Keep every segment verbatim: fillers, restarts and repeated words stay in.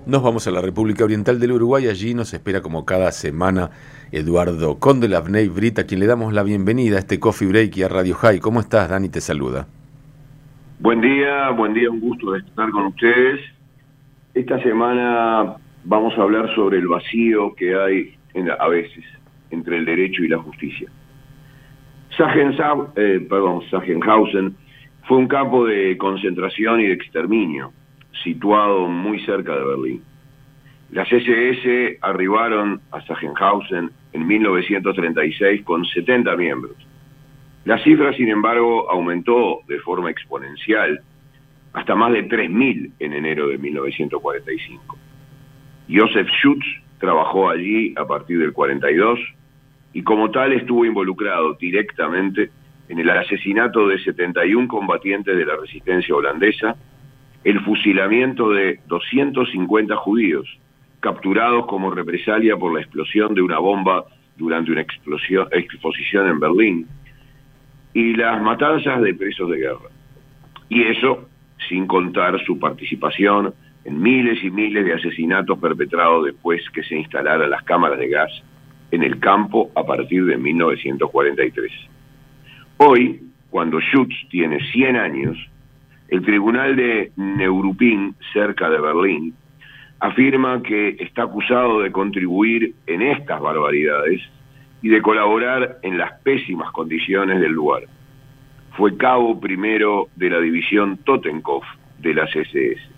Nos vamos a la República Oriental del Uruguay. Allí nos espera como cada semana Eduardo Condelavney Brita, a quien le damos la bienvenida a este Coffee Break y a Radio High. ¿Cómo estás, Dani? Te saluda. Buen día, buen día, un gusto de estar con ustedes. Esta semana vamos a hablar sobre el vacío que hay en, a veces entre el derecho y la justicia. Sachsenhausen, eh, perdón, Sachsenhausen fue un campo de concentración y de exterminio, situado muy cerca de Berlín. Las ese ese arribaron a Sachsenhausen en mil novecientos treinta y seis con setenta miembros. La cifra, sin embargo, aumentó de forma exponencial hasta más de tres mil en enero de mil novecientos cuarenta y cinco. Joseph Schutz trabajó allí a partir del cuarenta y dos y como tal estuvo involucrado directamente en el asesinato de setenta y uno combatientes de la resistencia holandesa, el fusilamiento de doscientos cincuenta judíos capturados como represalia por la explosión de una bomba durante una explosión, exposición en Berlín, y las matanzas de presos de guerra. Y eso sin contar su participación en miles y miles de asesinatos perpetrados después que se instalaran las cámaras de gas en el campo a partir de mil novecientos cuarenta y tres. Hoy, cuando Schutz tiene cien años, el tribunal de Neuruppin, cerca de Berlín, afirma que está acusado de contribuir en estas barbaridades y de colaborar en las pésimas condiciones del lugar. Fue cabo primero de la división Totenkopf de las ese ese.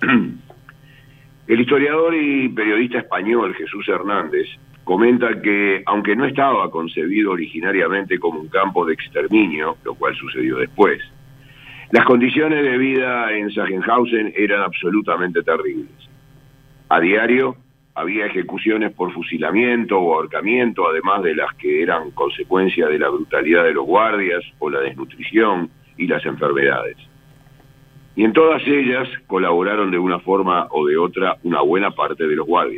El historiador y periodista español Jesús Hernández comenta que, aunque no estaba concebido originariamente como un campo de exterminio, lo cual sucedió después, las condiciones de vida en Sachsenhausen eran absolutamente terribles. A diario había ejecuciones por fusilamiento o ahorcamiento, además de las que eran consecuencia de la brutalidad de los guardias o la desnutrición y las enfermedades. Y en todas ellas colaboraron de una forma o de otra una buena parte de los guardias.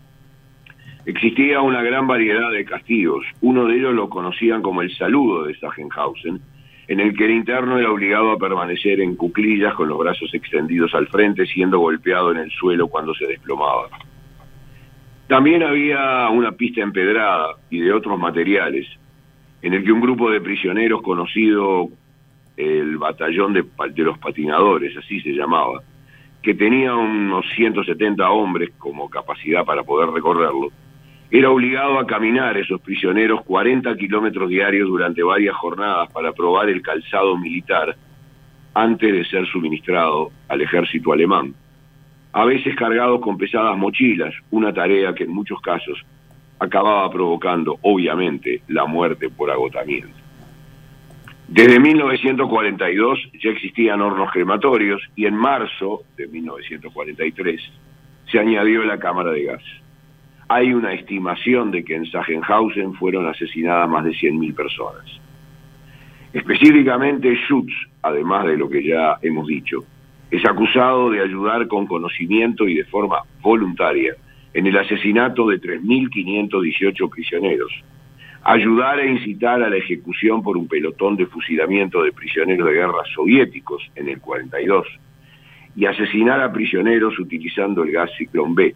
Existía una gran variedad de castigos. Uno de ellos lo conocían como el saludo de Sachsenhausen, en el que el interno era obligado a permanecer en cuclillas con los brazos extendidos al frente, siendo golpeado en el suelo cuando se desplomaba. También había una pista empedrada y de otros materiales, en el que un grupo de prisioneros conocido, el batallón de, de los patinadores, así se llamaba, que tenía unos ciento setenta hombres como capacidad para poder recorrerlo, era obligado a caminar esos prisioneros cuarenta kilómetros diarios durante varias jornadas para probar el calzado militar antes de ser suministrado al ejército alemán, a veces cargados con pesadas mochilas, una tarea que en muchos casos acababa provocando, obviamente, la muerte por agotamiento. Desde mil novecientos cuarenta y dos ya existían hornos crematorios y en marzo de mil novecientos cuarenta y tres se añadió la cámara de gas. Hay una estimación de que en Sachsenhausen fueron asesinadas más de cien mil personas. Específicamente Schutz, además de lo que ya hemos dicho, es acusado de ayudar con conocimiento y de forma voluntaria en el asesinato de tres mil quinientos dieciocho prisioneros, ayudar e incitar a la ejecución por un pelotón de fusilamiento de prisioneros de guerra soviéticos en el cuarenta y dos, y asesinar a prisioneros utilizando el gas Ciclón B.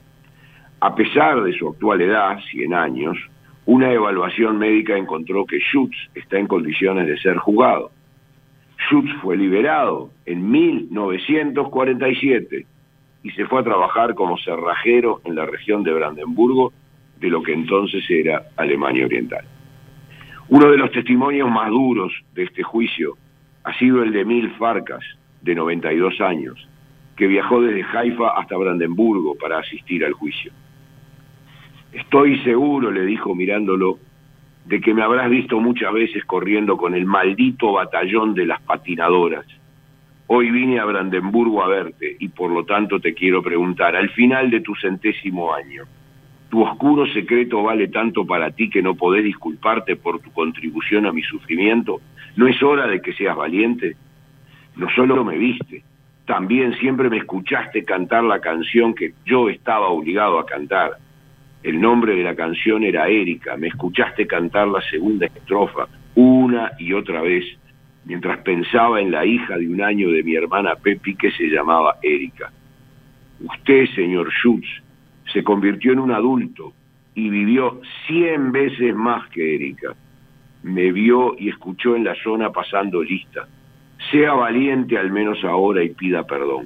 A pesar de su actual edad, cien años, una evaluación médica encontró que Schutz está en condiciones de ser juzgado. Schutz fue liberado en mil novecientos cuarenta y siete y se fue a trabajar como cerrajero en la región de Brandenburgo, de lo que entonces era Alemania Oriental. Uno de los testimonios más duros de este juicio ha sido el de Emil Farkas, de noventa y dos años, que viajó desde Haifa hasta Brandenburgo para asistir al juicio. Estoy seguro, le dijo mirándolo, de que me habrás visto muchas veces corriendo con el maldito batallón de las patinadoras. Hoy vine a Brandenburgo a verte y por lo tanto te quiero preguntar, al final de tu centésimo año, ¿tu oscuro secreto vale tanto para ti que no podés disculparte por tu contribución a mi sufrimiento? ¿No es hora de que seas valiente? No solo me viste, también siempre me escuchaste cantar la canción que yo estaba obligado a cantar. El nombre de la canción era Erika. Me escuchaste cantar la segunda estrofa una y otra vez, mientras pensaba en la hija de un año de mi hermana Pepi que se llamaba Erika. Usted, señor Schutz, se convirtió en un adulto y vivió cien veces más que Erika. Me vio y escuchó en la zona pasando lista. Sea valiente al menos ahora y pida perdón.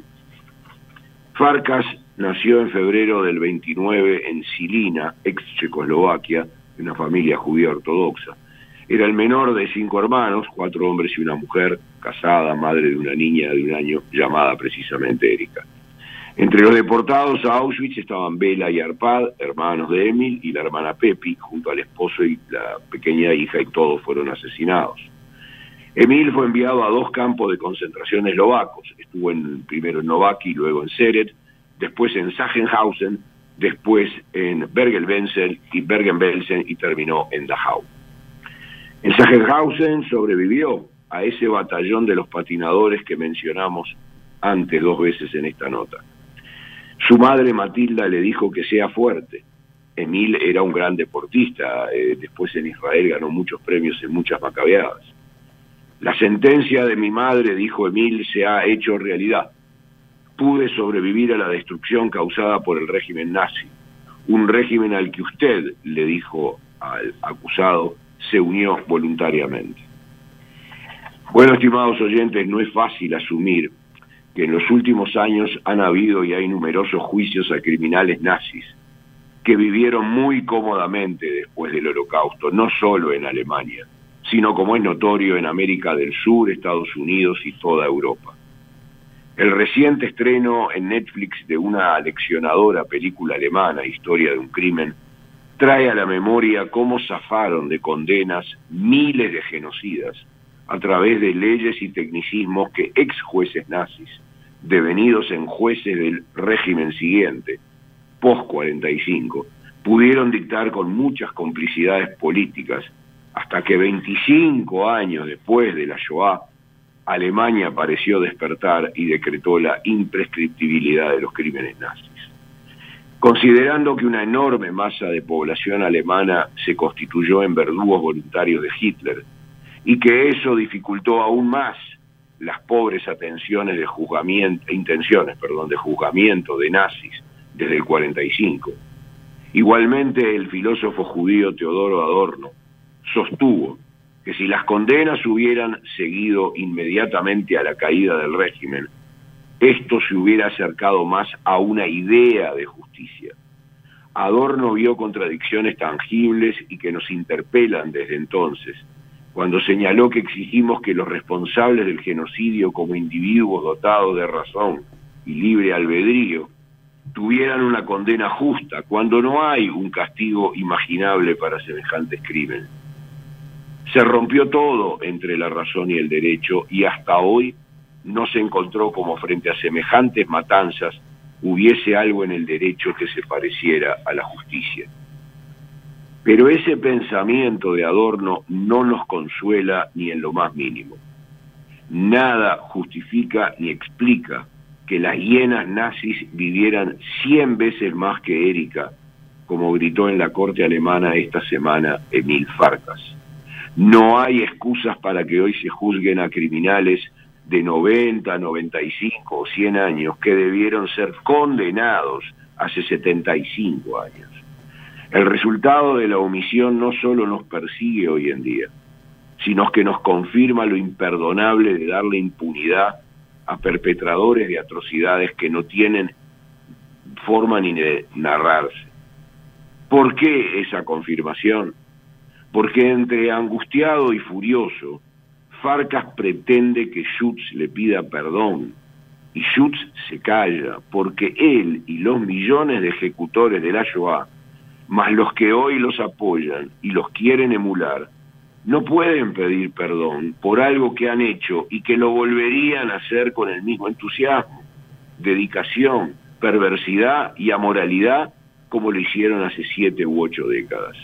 Farkas nació en febrero del veintinueve en Žilina, ex Checoslovaquia, de una familia judía ortodoxa. Era el menor de cinco hermanos, cuatro hombres y una mujer, casada, madre de una niña de un año, llamada precisamente Erika. Entre los deportados a Auschwitz estaban Bela y Arpad, hermanos de Emil, y la hermana Pepi, junto al esposo y la pequeña hija, y todos fueron asesinados. Emil fue enviado a dos campos de concentración eslovacos. Estuvo en, primero en Nováky, luego en Seret, después en Sachsenhausen, después en Bergen-Belsen y Bergen-Belsen y terminó en Dachau. En Sachsenhausen sobrevivió a ese batallón de los patinadores que mencionamos antes dos veces en esta nota. Su madre Matilda le dijo que sea fuerte. Emil era un gran deportista, eh, después en Israel ganó muchos premios en muchas macabeadas. La sentencia de mi madre, dijo Emil, se ha hecho realidad. Pude sobrevivir a la destrucción causada por el régimen nazi, un régimen al que usted, le dijo al acusado, se unió voluntariamente. Bueno, estimados oyentes, no es fácil asumir que en los últimos años han habido y hay numerosos juicios a criminales nazis que vivieron muy cómodamente después del Holocausto, no solo en Alemania, sino, como es notorio, en América del Sur, Estados Unidos y toda Europa. El reciente estreno en Netflix de una aleccionadora película alemana, Historia de un crimen, trae a la memoria cómo zafaron de condenas miles de genocidas a través de leyes y tecnicismos que ex jueces nazis, devenidos en jueces del régimen siguiente, post cuarenta y cinco, pudieron dictar con muchas complicidades políticas, hasta que veinticinco años después de la Shoah, Alemania pareció despertar y decretó la imprescriptibilidad de los crímenes nazis. Considerando que una enorme masa de población alemana se constituyó en verdugos voluntarios de Hitler, y que eso dificultó aún más las pobres atenciones de juzgamiento, intenciones perdón, de juzgamiento de nazis desde el cuarenta y cinco. Igualmente, el filósofo judío Teodoro Adorno sostuvo que si las condenas hubieran seguido inmediatamente a la caída del régimen, esto se hubiera acercado más a una idea de justicia. Adorno vio contradicciones tangibles y que nos interpelan desde entonces, cuando señaló que exigimos que los responsables del genocidio, como individuos dotados de razón y libre albedrío, tuvieran una condena justa, cuando no hay un castigo imaginable para semejantes crímenes. Se rompió todo entre la razón y el derecho, y hasta hoy no se encontró como frente a semejantes matanzas hubiese algo en el derecho que se pareciera a la justicia. Pero ese pensamiento de Adorno no nos consuela ni en lo más mínimo. Nada justifica ni explica que las hienas nazis vivieran cien veces más que Erika, como gritó en la corte alemana esta semana Emil Farkas. No hay excusas para que hoy se juzguen a criminales de noventa, noventa y cinco o cien años que debieron ser condenados hace setenta y cinco años. El resultado de la omisión no solo nos persigue hoy en día, sino que nos confirma lo imperdonable de darle impunidad a perpetradores de atrocidades que no tienen forma ni de narrarse. ¿Por qué esa confirmación? Porque entre angustiado y furioso, Farkas pretende que Schutz le pida perdón, y Schutz se calla, porque él y los millones de ejecutores de la Shoah, más los que hoy los apoyan y los quieren emular, no pueden pedir perdón por algo que han hecho y que lo volverían a hacer con el mismo entusiasmo, dedicación, perversidad y amoralidad como lo hicieron hace siete u ocho décadas.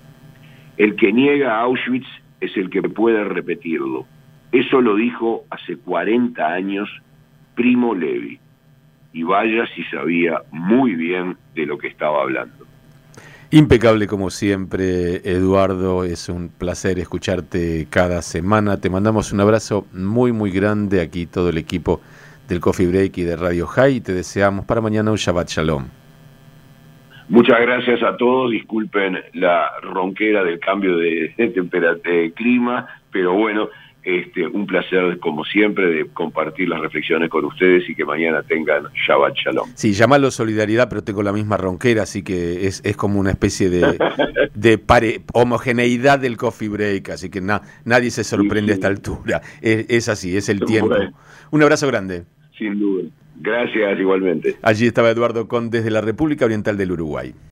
El que niega a Auschwitz es el que puede repetirlo. Eso lo dijo hace cuarenta años Primo Levi. Y vaya si sabía muy bien de lo que estaba hablando. Impecable como siempre, Eduardo. Es un placer escucharte cada semana. Te mandamos un abrazo muy, muy grande aquí, todo el equipo del Coffee Break y de Radio High, y te deseamos para mañana un Shabbat Shalom. Muchas gracias a todos, disculpen la ronquera del cambio de, de temperatura, de clima, pero bueno, este, un placer como siempre de compartir las reflexiones con ustedes y que mañana tengan Shabbat Shalom. Sí, llamalo solidaridad, pero tengo la misma ronquera, así que es, es como una especie de, de pare, homogeneidad del Coffee Break, así que na, nadie se sorprende sí, sí. a esta altura. Es, es así, es el tiempo. Bueno. Un abrazo grande. Sin duda. Gracias, igualmente. Allí estaba Eduardo Con desde la República Oriental del Uruguay.